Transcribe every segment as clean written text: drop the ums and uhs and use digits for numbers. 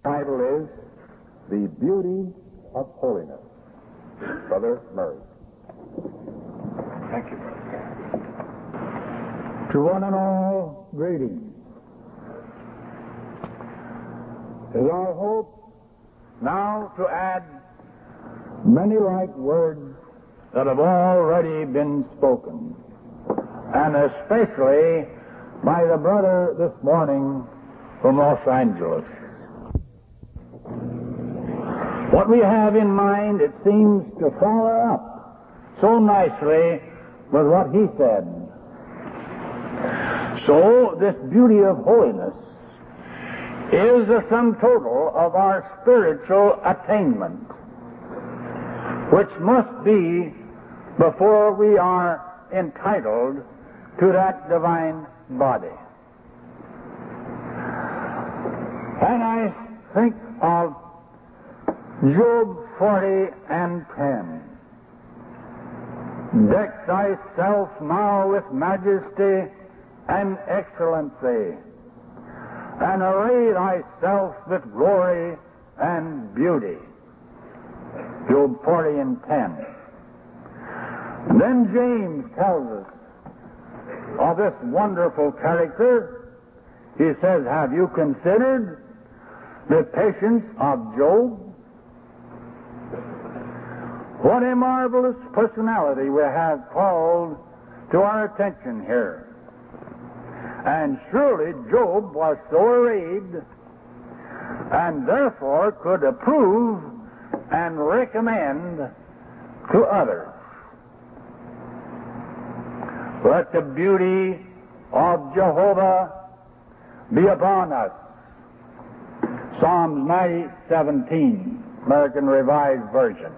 Title is The Beauty of Holiness. Brother Murray. Thank you, Brother. To one and all, greetings. It is our hope now to add many like words that have already been spoken, and especially by the brother this morning from Los Angeles. What we have in mind, it seems to follow up so nicely with what he said. So, this beauty of holiness is the sum total of our spiritual attainment, which must be before we are entitled to that divine body. And I think of Job 40 and 10. Deck thyself now with majesty and excellency, and array thyself with glory and beauty. Job 40 and 10. Then James tells us of this wonderful character. He says, have you considered the patience of Job? What a marvelous personality we have called to our attention here. And surely Job was so arrayed and therefore could approve and recommend to others. Let the beauty of Jehovah be upon us. Psalms 90:17, American Revised Version.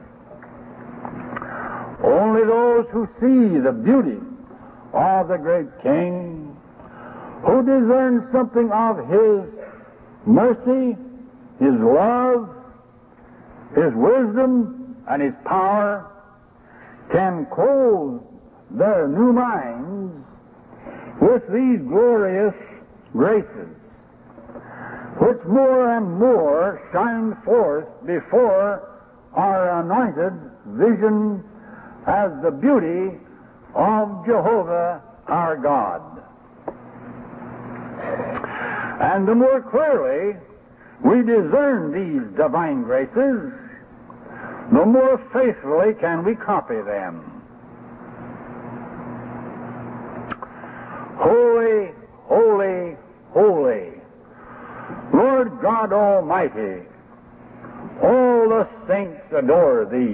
Only those who see the beauty of the great King, who discern something of His mercy, His love, His wisdom, and His power, can clothe their new minds with these glorious graces, which more and more shine forth before our anointed vision as the beauty of Jehovah our God. And the more clearly we discern these divine graces, the more faithfully can we copy them. Holy, holy, holy, Lord God Almighty, all the saints adore Thee.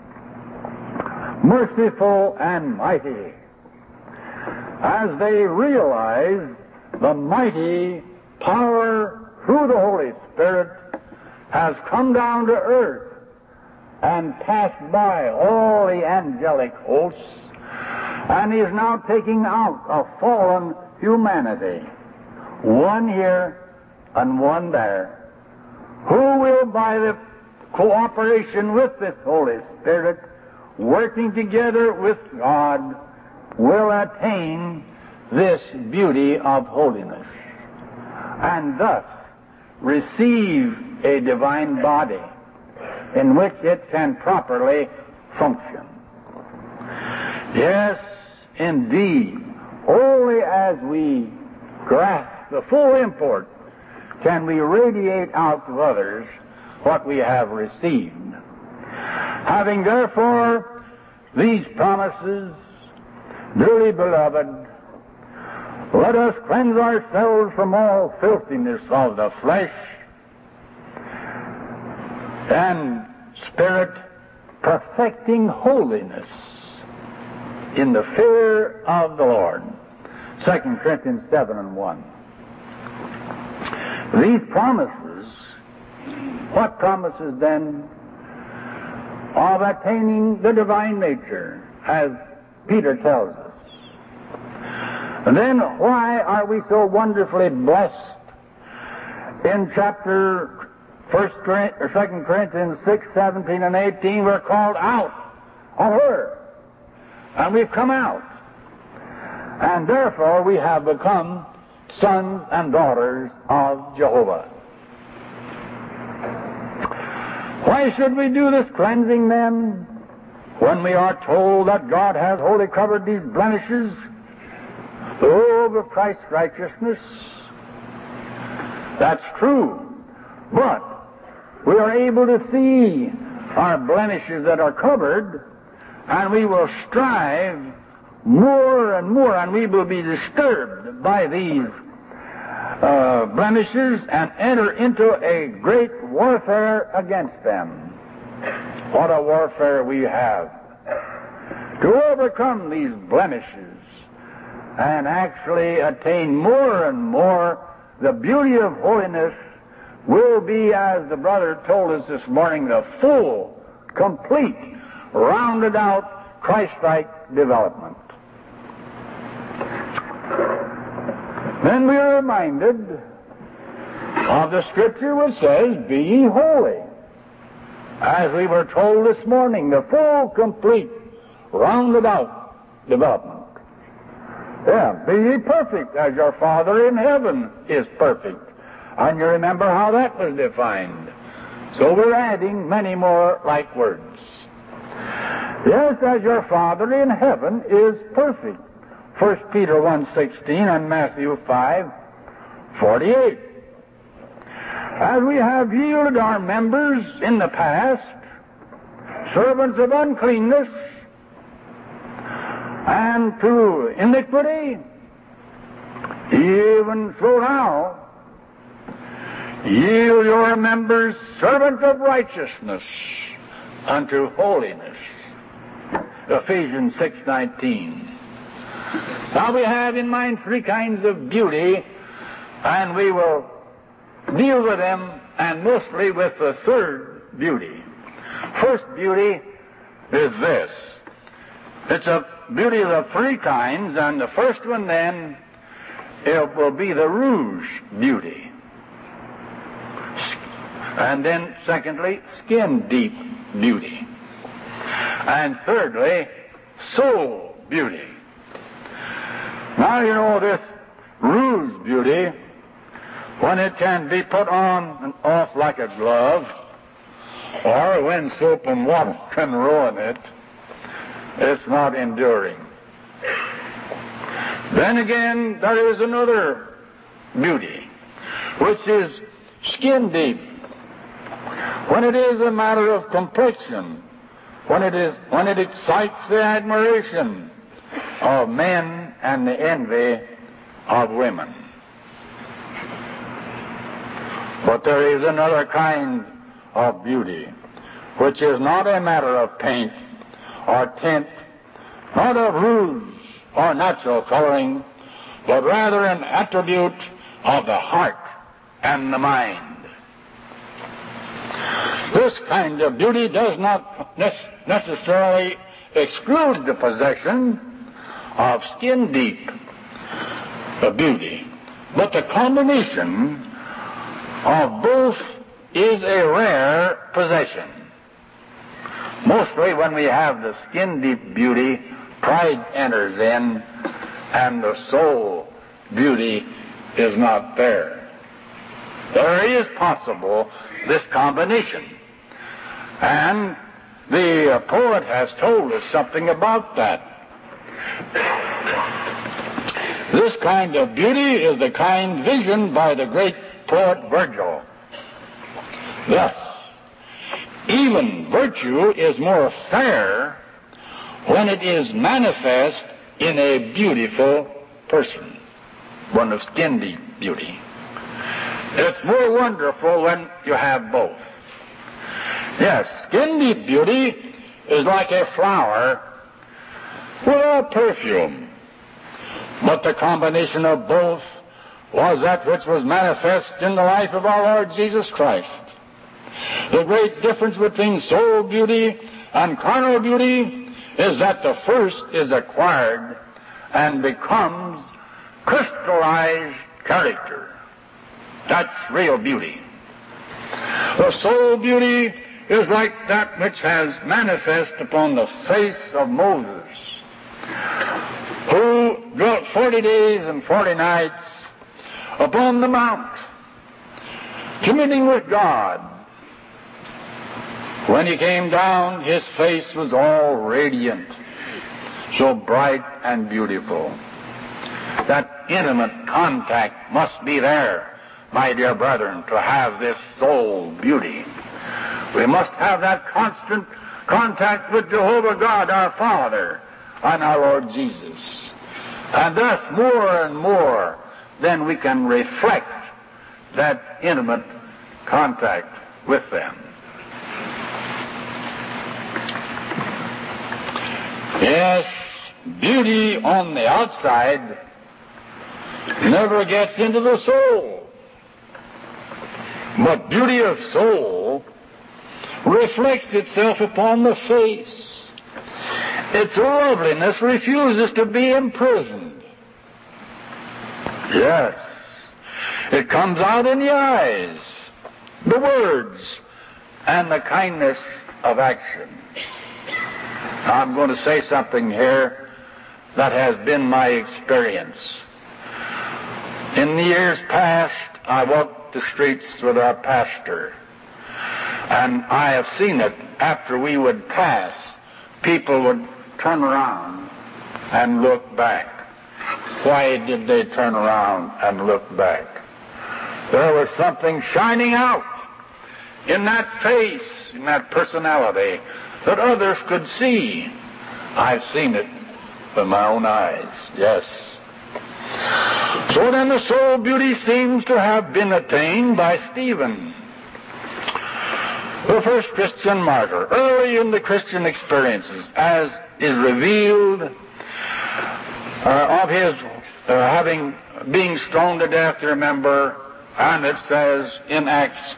Merciful and mighty, as they realize the mighty power through the Holy Spirit has come down to earth and passed by all the angelic hosts and is now taking out of fallen humanity, one here and one there, who will, by the cooperation with this Holy Spirit, working together with God, will attain this beauty of holiness, and thus receive a divine body in which it can properly function. Yes, indeed, only as we grasp the full import can we radiate out to others what we have received. Having therefore these promises, dearly beloved, let us cleanse ourselves from all filthiness of the flesh and spirit, perfecting holiness in the fear of the Lord. 2 Corinthians 7:1. These promises, what promises then? Of attaining the divine nature, as Peter tells us. And then why are we so wonderfully blessed? In chapter 2 Corinthians 6:17 and 18, we're called out of her, and we've come out, and therefore we have become sons and daughters of Jehovah. Why should we do this cleansing then, when we are told that God has wholly covered these blemishes over Christ's righteousness? That's true. But we are able to see our blemishes that are covered, and we will strive more and more, and we will be disturbed by these blemishes and enter into a great warfare against them. What a warfare we have to overcome these blemishes and actually attain more and more the beauty of holiness will be, as the brother told us this morning, the full, complete, rounded out, Christ-like development. Then we are reminded of the Scripture which says, "Be ye holy." As we were told this morning, the full, complete, rounded out development. Yeah, be ye perfect as your Father in heaven is perfect. And you remember how that was defined. So we're adding many more like words. Yes, as your Father in heaven is perfect. 1 Peter 1:16 and Matthew 5:48. As we have yielded our members in the past, servants of uncleanness and to iniquity, even so now, yield your members servants of righteousness unto holiness. Ephesians 6:19. Now we have in mind three kinds of beauty, and we will deal with them, and mostly with the third beauty. First beauty is this. It's a beauty of three kinds, and the first one then, it will be the rouge beauty. And then, secondly, skin deep beauty. And thirdly, soul beauty. Now, you know, this rouge beauty, when it can be put on and off like a glove, or when soap and water can ruin it, it's not enduring. Then again, there is another beauty, which is skin deep. When it is a matter of complexion, when it excites the admiration of men and the envy of women. But there is another kind of beauty, which is not a matter of paint or tint, not of rouge or natural coloring, but rather an attribute of the heart and the mind. This kind of beauty does not necessarily exclude the possession of skin deep beauty, but the combination of both is a rare possession. Mostly when we have the skin deep beauty, pride enters in, and the soul beauty is not there. There is possible this combination, and the poet has told us something about that. This kind of beauty is the kind visioned by the great poet Virgil. Thus, even virtue is more fair when it is manifest in a beautiful person, one of skin deep beauty. It's more wonderful when you have both. Yes, skin deep beauty is like a flower without perfume, but the combination of both was that which was manifest in the life of our Lord Jesus Christ. The great difference between soul beauty and carnal beauty is that the first is acquired and becomes crystallized character. That's real beauty. The soul beauty is like that which has manifest upon the face of Moses, who dwelt 40 days and 40 nights upon the mount, communing with God. When he came down, his face was all radiant, so bright and beautiful. That intimate contact must be there, my dear brethren, to have this soul beauty. We must have that constant contact with Jehovah God, our Father, and our Lord Jesus. And thus, more and more, then we can reflect that intimate contact with them. Yes, beauty on the outside never gets into the soul. But beauty of soul reflects itself upon the face. Its loveliness refuses to be imprisoned. Yes, it comes out in the eyes, the words, and the kindness of action. I'm going to say something here that has been my experience. In the years past, I walked the streets with our pastor, and I have seen it. After we would pass, people would turn around and look back. Why did they turn around and look back? There was something shining out in that face, in that personality, that others could see. I've seen it with my own eyes, yes. So then the soul beauty seems to have been attained by Stephen, the first Christian martyr. Early in the Christian experiences, as is revealed of his being stoned to death, you remember, and it says in Acts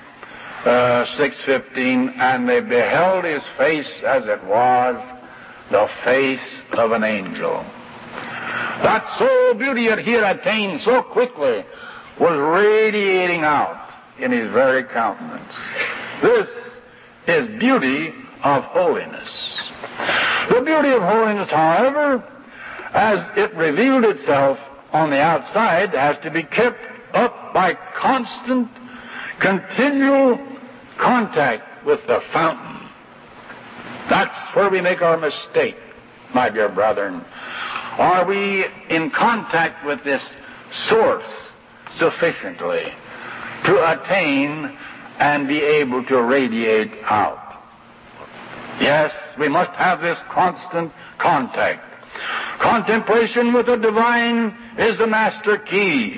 6:15, and they beheld his face as it was, the face of an angel. That soul beauty that he had attained so quickly was radiating out in his very countenance. This is beauty of holiness. The beauty of holiness, however, as it revealed itself on the outside, has to be kept up by constant, continual contact with the fountain. That's where we make our mistake, my dear brethren. Are we in contact with this source sufficiently to attain and be able to radiate out? Yes, we must have this constant contact. Contemplation with the divine is the master key.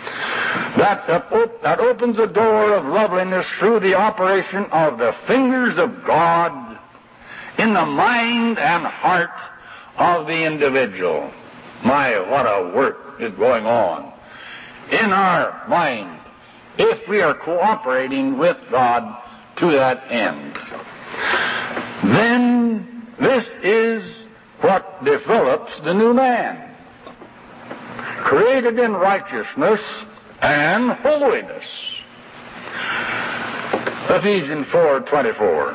That opens the door of loveliness through the operation of the fingers of God in the mind and heart of the individual. My, what a work is going on in our mind if we are cooperating with God to that end. Then this is what develops the new man, created in righteousness and holiness. Ephesians 4:24.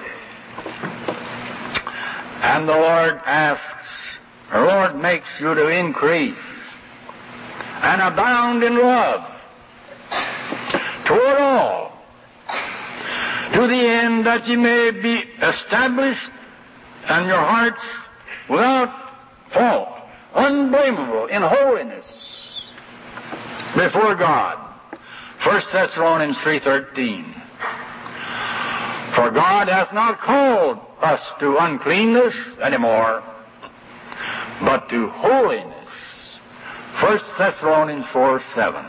And the Lord makes you to increase and abound in love toward all, to the end that ye may be established and your hearts without fault, unblameable in holiness before God. 1 Thessalonians 3:13. For God hath not called us to uncleanness anymore, but to holiness. 1 Thessalonians 4:7.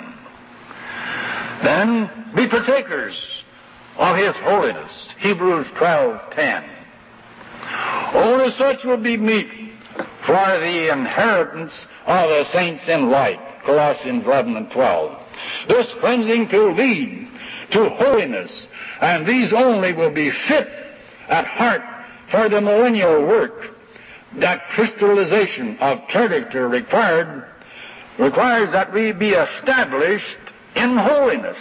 Then be partakers of his holiness. Hebrews 12:10. Only such will be meet for the inheritance of the saints in light. Colossians 11:12. This cleansing to lead to holiness, and these only will be fit at heart for the millennial work. That crystallization of character requires that we be established in holiness.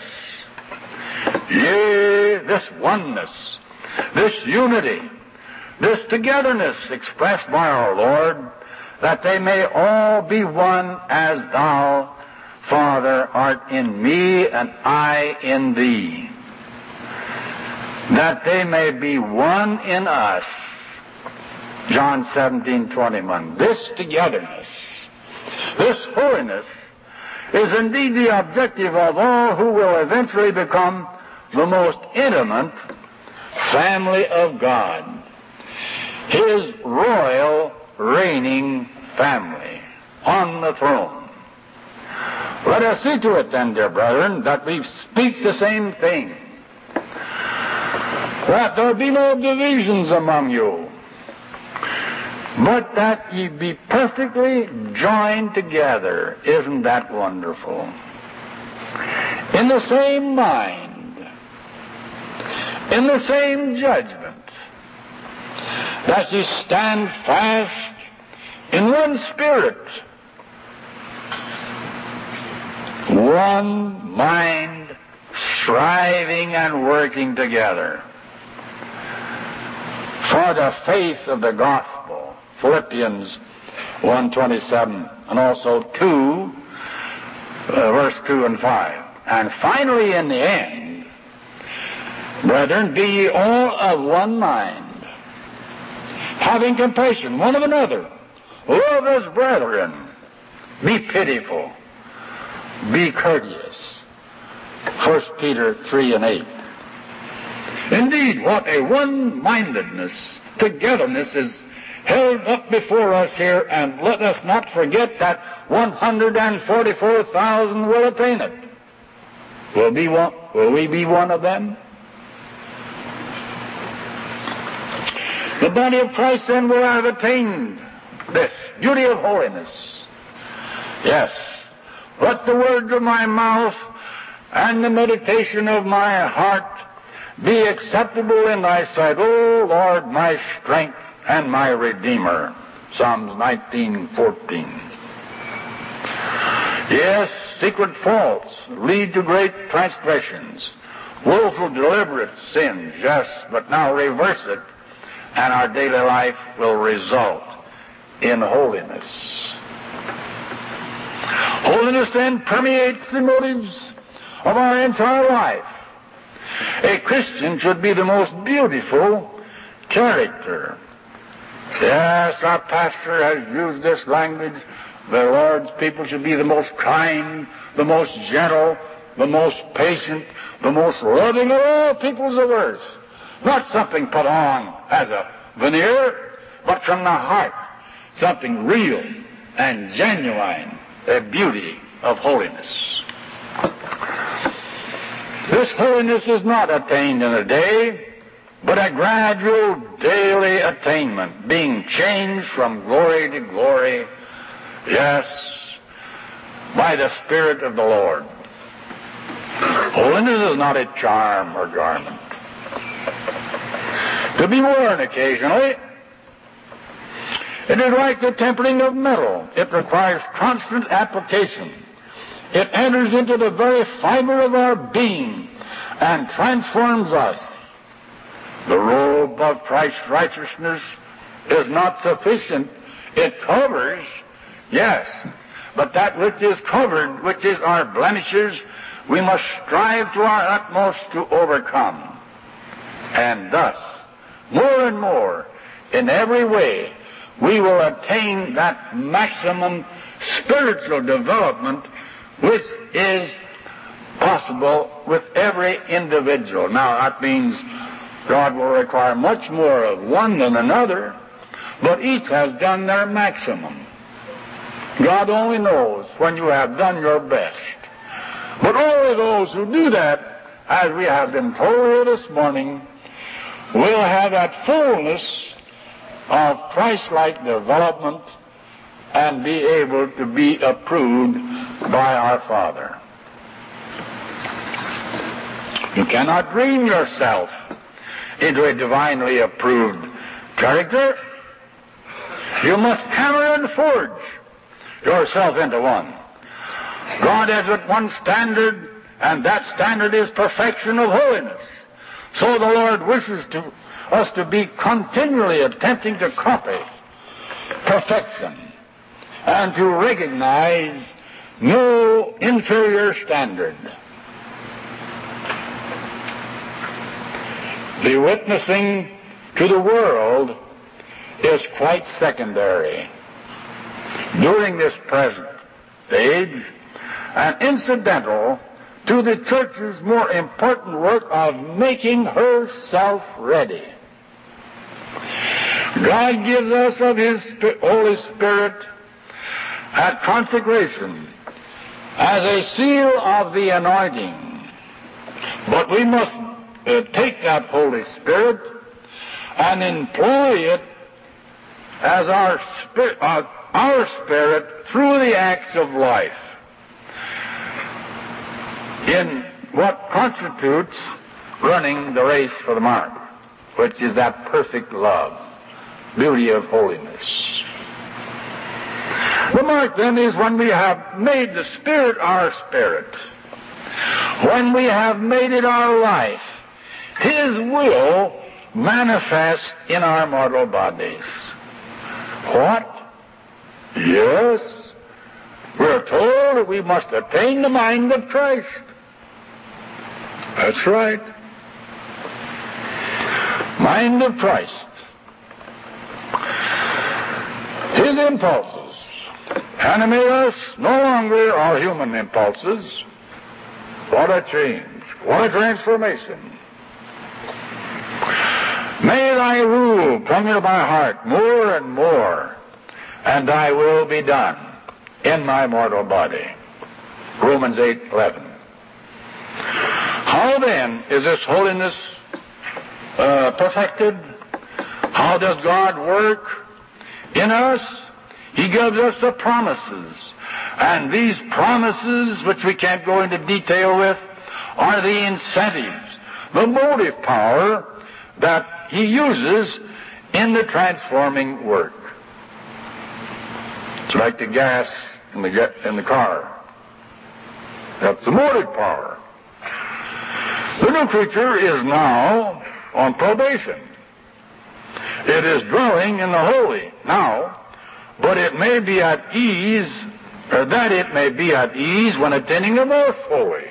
Yea, this oneness, this unity, this togetherness expressed by our Lord, that they may all be one as thou, Father, art in me and I in thee. that they may be one in us. John 17:21. This togetherness, this holiness, is indeed the objective of all who will eventually become the most intimate family of God, His royal reigning family on the throne. Let us see to it then, dear brethren, that we speak the same thing, that there be no divisions among you, but that ye be perfectly joined together. Isn't that wonderful? In the same mind, in the same judgment, that ye stand fast in one spirit, one mind, striving and working together for the faith of the gospel. Philippians 1:27, and also 2, verse 2 and 5. And finally, in the end, brethren, be ye all of one mind, having compassion one of another, love as brethren, be pitiful, be courteous. 1 Peter 3:8. Indeed, what a one-mindedness, togetherness is held up before us here, and let us not forget that 144,000 will attain it. Will we be one of them? The body of Christ then will have attained this beauty of holiness. Yes, let the words of my mouth and the meditation of my heart be acceptable in thy sight, O Lord, my strength and my Redeemer. Psalms 19:14. Yes, secret faults lead to great transgressions, willful deliberate sins, yes, but now reverse it, and our daily life will result in holiness. Holiness then permeates the motives of our entire life. A Christian should be the most beautiful character. Yes, our pastor has used this language. The Lord's people should be the most kind, the most gentle, the most patient, the most loving of all peoples of earth. Not something put on as a veneer, but from the heart, something real and genuine, a beauty of holiness. This holiness is not attained in a day, but a gradual daily attainment, being changed from glory to glory, yes, by the Spirit of the Lord. Holiness is not a charm or garment to be worn occasionally. It is like the tempering of metal. It requires constant application. It enters into the very fiber of our being and transforms us. The robe of Christ's righteousness is not sufficient. It covers, yes, but that which is covered, which is our blemishes, we must strive to our utmost to overcome. And thus, more and more, in every way, we will attain that maximum spiritual development which is possible with every individual. Now, that means God will require much more of one than another, but each has done their maximum. God only knows when you have done your best. But only those who do that, as we have been told here this morning, will have that fullness of Christ-like development and be able to be approved by our Father. You cannot dream yourself into a divinely approved character. You must hammer and forge yourself into one. God has but one standard, and that standard is perfection of holiness. So the Lord wishes us to be continually attempting to copy perfection and to recognize no inferior standard. the witnessing to the world is quite secondary during this present age and incidental to the church's more important work of making herself ready. God gives us of His Holy Spirit at consecration as a seal of the anointing. But we must take that Holy Spirit and employ it as our spirit through the acts of life in what constitutes running the race for the mark, which is that perfect love, beauty of holiness. The mark, then, is when we have made the Spirit our spirit, when we have made it our life, His will manifest in our mortal bodies. What? Yes, we're told that we must attain the mind of Christ. That's right. Mind of Christ. His impulses animate us, no longer our human impulses. What a change. What a transformation. May thy rule come into my heart more and more, and thy will be done in my mortal body. Romans 8:11. How then is this holiness perfected? How does God work in us? He gives us the promises. And these promises, which we can't go into detail with, are the incentives, the motive power that He uses in the transforming work. It's like the gas in the car. That's the motive power. The new creature is now on probation. It is dwelling in the holy now, but it may be at ease, or that it may be at ease when attaining the most holy.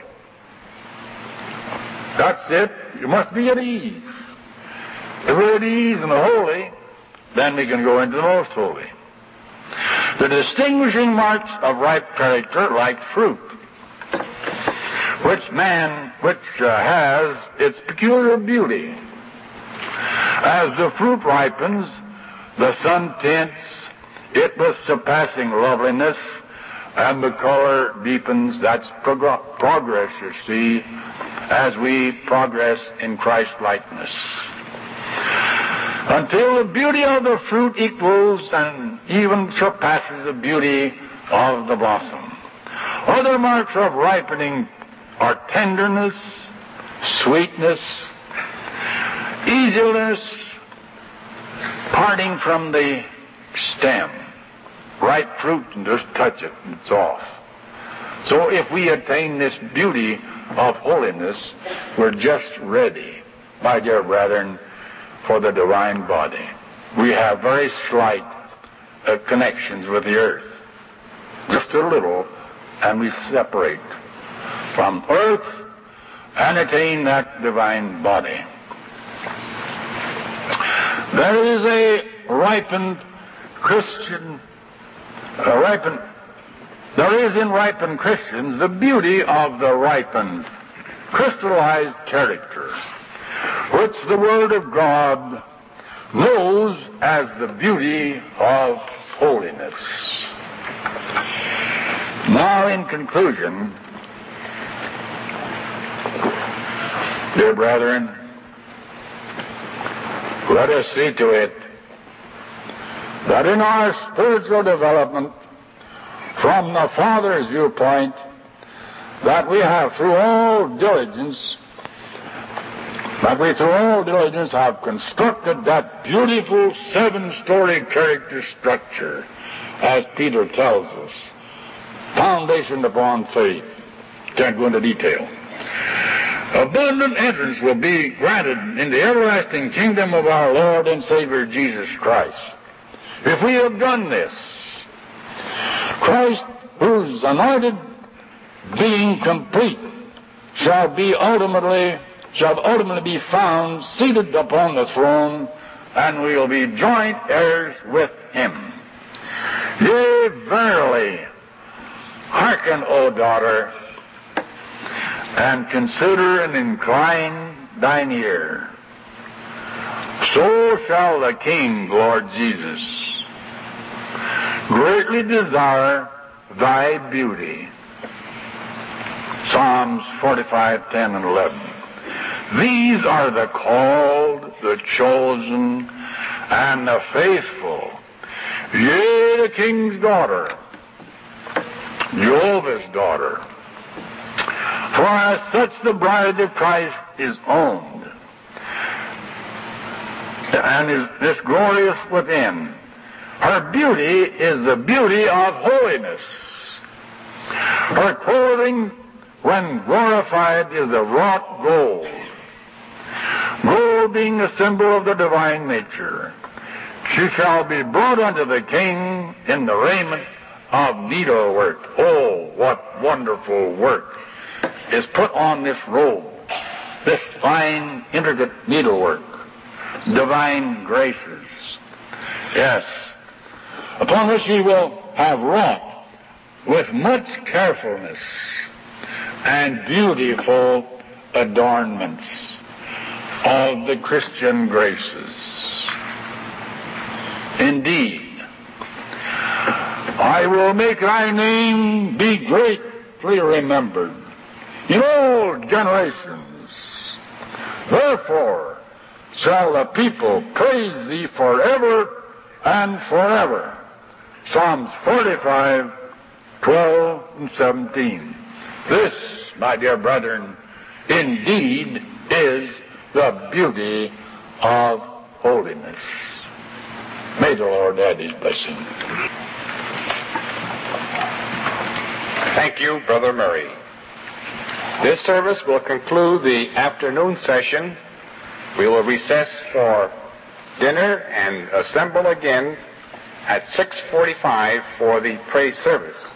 That's it. You must be at ease. If we're at ease in the holy, then we can go into the most holy. The distinguishing marks of ripe character, like fruit, which has its peculiar beauty. As the fruit ripens, the sun tints it with surpassing loveliness, and the color deepens. That's progress, you see, as we progress in Christ-likeness, until the beauty of the fruit equals and even surpasses the beauty of the blossom. Other marks of ripening are tenderness, sweetness, easiness, parting from the stem. Ripe fruit and just touch it and it's off. So if we attain this beauty of holiness, we're just ready, my dear brethren, for the divine body. We have very slight connections with the earth. Just a little, and we separate from earth and attain that divine body. There is a ripened Christian, there is in ripened Christians the beauty of the ripened, crystallized character, which the Word of God knows as the beauty of holiness. Now, in conclusion, dear brethren, let us see to it that in our spiritual development, from the Father's viewpoint, that we have through all diligence have constructed that beautiful 7-story character structure, as Peter tells us, foundation upon faith. Can't go into detail. Abundant entrance will be granted in the everlasting kingdom of our Lord and Savior Jesus Christ. If we have done this, Christ, whose anointed being complete, shall be ultimately shall ultimately be found seated upon the throne, and we will be joint heirs with him. Yea, verily, hearken, O daughter, and consider and incline thine ear. So shall the King, Lord Jesus, greatly desire thy beauty. Psalms 45:10 and 11. These are the called, the chosen, and the faithful. Yea, the King's daughter, Jehovah's daughter. For as such the bride of Christ is owned, and is glorious within. Her beauty is the beauty of holiness. Her clothing, when glorified, is of wrought gold. Gold being a symbol of the divine nature. She shall be brought unto the King in the raiment of needlework. Oh, what wonderful work is put on this robe, this fine, intricate needlework, divine graces. Yes, upon which he will have wrought with much carefulness and beautiful adornments of the Christian graces. Indeed, I will make thy name be greatly remembered in all generations. Therefore shall the people praise thee forever and forever. Psalms 45:12 and 17. This, my dear brethren, indeed is the beauty of holiness. May the Lord add his blessing. Thank you, Brother Murray. This service will conclude the afternoon session. We will recess for dinner and assemble again at 6:45 for the praise service.